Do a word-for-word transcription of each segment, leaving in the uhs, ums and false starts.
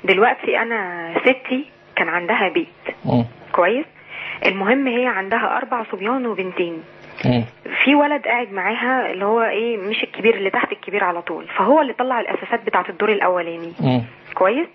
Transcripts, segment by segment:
دلوقتي انا ستي كان عندها بيت مم. كويس. المهم هي عندها اربع صبيان وبنتين. مم. في ولد قاعد معاها اللي هو ايه مش الكبير، اللي تحت الكبير على طول، فهو اللي طلع الاساسات بتاعه الدور الاولاني. مم. كويس.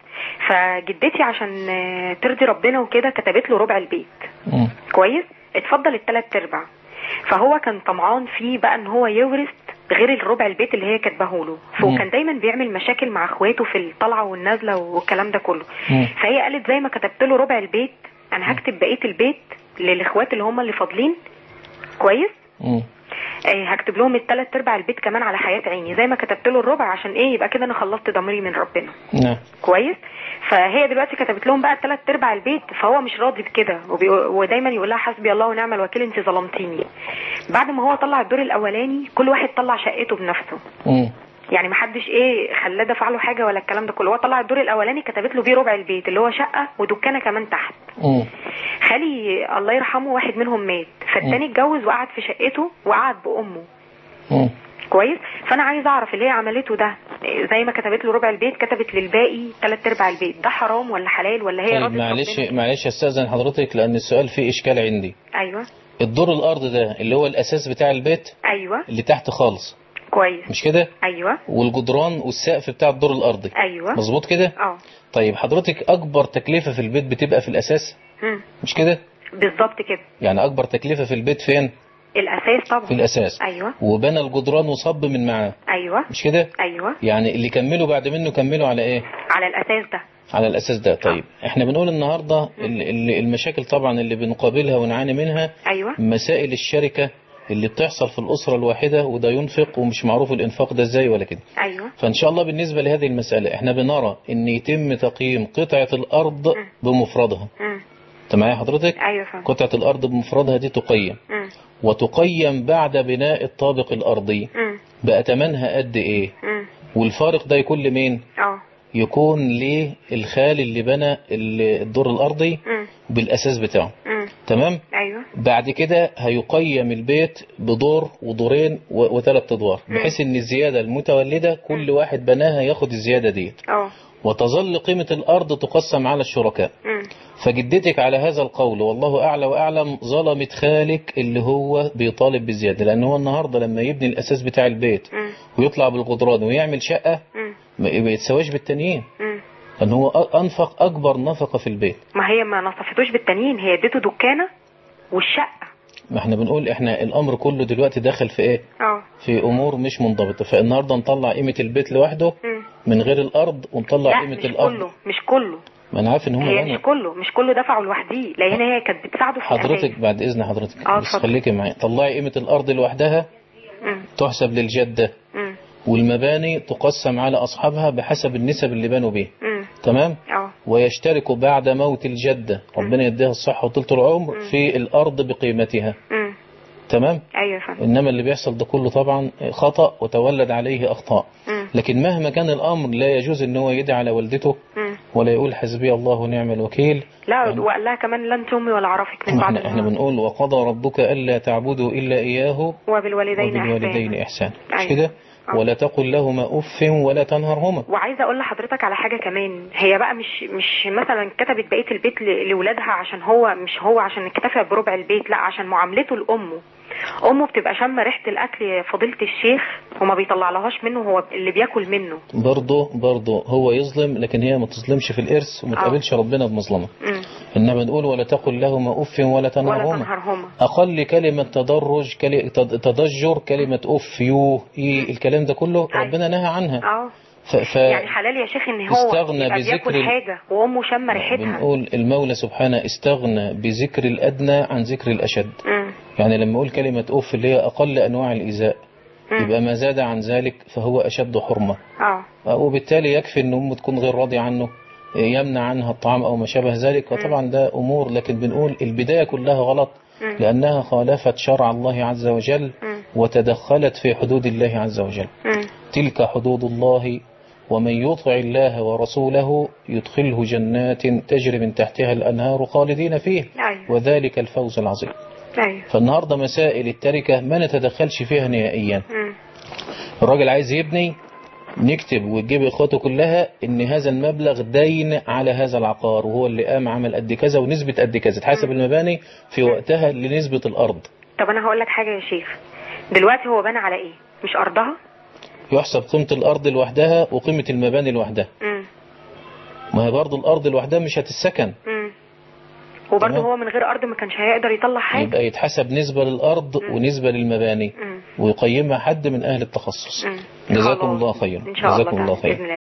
فجدتي عشان ترضي ربنا وكده كتبت له ربع البيت. مم. كويس. اتفضل الثلاث ارباع. فهو كان طمعان فيه بقى ان هو يورث غير الربع البيت اللي هي كاتباه له، فكان دايما بيعمل مشاكل مع اخواته في الطلعه والنازله والكلام ده كله. مم. فهي قالت زي ما كتبت له ربع البيت انا هكتب بقيه البيت للاخوات اللي هم اللي فاضلين. كويس. مم. ايه هكتب لهم الثلاث ارباع البيت كمان على حياه عيني زي ما كتبت له الربع، عشان ايه يبقى كده انا خلصت ضميري من ربنا. نعم. كويس. فهي دلوقتي كتبت لهم بقى الثلاث ارباع البيت، فهو مش راضي بكده وبي... ودايما يقول لها حسبي الله ونعم الوكيل انت ظلمتيني. بعد ما هو طلع الدور الاولاني كل واحد طلع شقته بنفسه. مم. يعني ما حدش ايه خلاه دفع له حاجه ولا الكلام ده كله، هو طلع الدور الاولاني كتبت له بيه ربع البيت اللي هو شقه ودكانه كمان تحت. مم. خالي الله يرحمه واحد منهم مات، فالتاني اتجوز وقعد في شقته وقعد بامه. مم. كويس. فانا عايز اعرف اللي هي عملته ده زي ما كتبت له ربع البيت كتبت للباقي ثلاث ارباع البيت، ده حرام ولا حلال ولا هي طيب راضيه؟ معلش معلش استاذن حضرتك لان السؤال فيه اشكال عندي. ايوه. الدور الارض ده اللي هو الاساس بتاع البيت. ايوه. اللي تحت خالص. كويس. مش كده؟ ايوه. والجدران والسقف بتاع الدور الارضي. ايوه. مظبوط كده؟ اه. طيب حضرتك اكبر تكلفة في البيت بتبقى في الاساس؟ امم مش كده؟ بالظبط كده. يعني اكبر تكلفة في البيت فين؟ الاساس طبعا. في الاساس. ايوه. وبنى الجدران وصب من معاه. ايوه. مش كده؟ ايوه. يعني اللي كملوا بعد منه كملوا على ايه؟ على الاساس ده. على الاساس ده. طيب آه. احنا بنقول النهارده المشاكل طبعا اللي بنقابلها ونعاني منها. ايوه. مسائل الشركة اللي بتحصل في الأسرة الواحدة، وده ينفق ومش معروف الإنفاق ده ازاي ولا كده. أيوة. فإن شاء الله بالنسبة لهذه المسألة احنا بنرى ان يتم تقييم قطعة الأرض م. بمفردها. تمام يا حضرتك؟ أيوة فهم. قطعة الأرض بمفردها دي تقيم م. وتقيم بعد بناء الطابق الأرضي. م. بقى تمنها قد ايه؟ م. والفارق ده يكون لمين؟ اه يكون للخال اللي بنى الدور الأرضي م. بالأساس بتاعه. م. تمام؟ أيوة. بعد كده هيقيم البيت بدور ودورين وثلاث ادوار، بحيث ان الزيادة المتولدة كل م. واحد بناها ياخد الزيادة ديت. اه وتظل قيمة الأرض تقسم على الشركاء. م. فجدتك على هذا القول والله أعلى وأعلم ظلمت خالك اللي هو بيطالب بالزيادة، لأن هو النهاردة لما يبني الأساس بتاع البيت م. ويطلع بالجدران ويعمل شقة م. ما يتسواش بالتانيين، لأن هو أنفق أكبر نفقة في البيت. ما هي ما نصفتوش بالتانيين، هي اديته دكانة والشقة. ما احنا بنقول احنا الأمر كله دلوقتي داخل في ايه؟ اه في أمور مش منضبطة. فالنهاردة نطلع قيمة البيت لوحده م. من غير الأرض، ونطلع قيمة مش الأرض. كله مش كله ما انا عارف ان هم هي مش كله مش كله دفعوا لوحديه، لان هي كانت بتساعده في حضرتك الأساس. بعد اذن حضرتك اه بس خليكي معايا. طلعي قيمة الأرض لوحدها م. تحسب للجدة م. والمباني تقسم على أصحابها بحسب النسب اللي بانوا بيه. تمام. أوه. ويشترك بعد موت الجدة ربنا يديها الصحة وطولة العمر م. في الأرض بقيمتها. م. تمام. أيوة فهم. إنما اللي بيحصل ده كله طبعا خطأ وتولد عليه أخطاء. م. لكن مهما كان الأمر لا يجوز إن هو يدعي على والدته م. ولا يقول حسبي الله ونعم الوكيل. لا يعني وقال لها كمان لن تمي ولا عرفك من بعد. احنا, احنا بنقول وقضى ربك ألا تعبدوا إلا إياه وبالوالدين, وبالوالدين إحسان. مش كده؟ ولا تقل لهما أف ولا تنهرهما. وعايزه اقول لحضرتك على حاجه كمان، هي بقى مش مش مثلا كتبت بقيه البيت لاولادها عشان هو مش هو عشان اكتفى بربع البيت، لا عشان معاملته لامه. امه بتبقى شامه ريحه الاكل فضيله الشيخ وما بيطلع لهاش منه، هو اللي بياكل منه. برضه برضه هو يظلم، لكن هي ما تظلمش في الارث وما تقابلش ربنا بمظلمه. انما نقول ولا تقل لهما اف ولا تنهرهما. اقل كلمه تدرج كلمه تضجر كلمه اف يو ايه الكلام ده كله ربنا نهى عنها. اه ف... ف... يعني حلال يا شيخ ان هو استغنى بذكر حاجه وامه شامه ريحتها. بنقول المولى سبحانه استغنى بذكر الادنى عن ذكر الاشد. م. يعني لما اقول كلمه اف اللي هي اقل انواع الايذاء يبقى ما زاد عن ذلك فهو اشد حرمه. اه وبالتالي يكفي ان امه تكون غير راضيه عنه، يمنع عنها الطعام او ما شابه ذلك، وطبعا ده امور، لكن بنقول البدايه كلها غلط لانها خالفت شرع الله عز وجل وتدخلت في حدود الله عز وجل. تلك حدود الله ومن يطع الله ورسوله يدخله جنات تجري من تحتها الأنهار خالدين فيه وذلك الفوز العظيم. فالنهاردة مسائل التركة ما نتدخلش فيها نهائيا. الراجل عايز يبني نكتب وتجيب اخواته كلها ان هذا المبلغ دين على هذا العقار، وهو اللي قام عمل قد كذا ونسبة قد كذا، تحسب المباني في وقتها لنسبة الارض. طب انا هقول لك حاجة يا شيخ، دلوقتي هو بنى على ايه؟ مش ارضها؟ يحسب قيمة الارض لوحدها وقيمة المباني لوحدها. امم ما هي برضه الارض لوحدها مش هتتسكن. امم وبرضه هو من غير ارض ما كانش هيقدر يطلع حاجة. يبقى يتحسب نسبة للارض مم. ونسبة للمباني، مم. ويقيمها حد من اهل التخصص. جزاكم الله خيرا. جزاكم الله خيرا.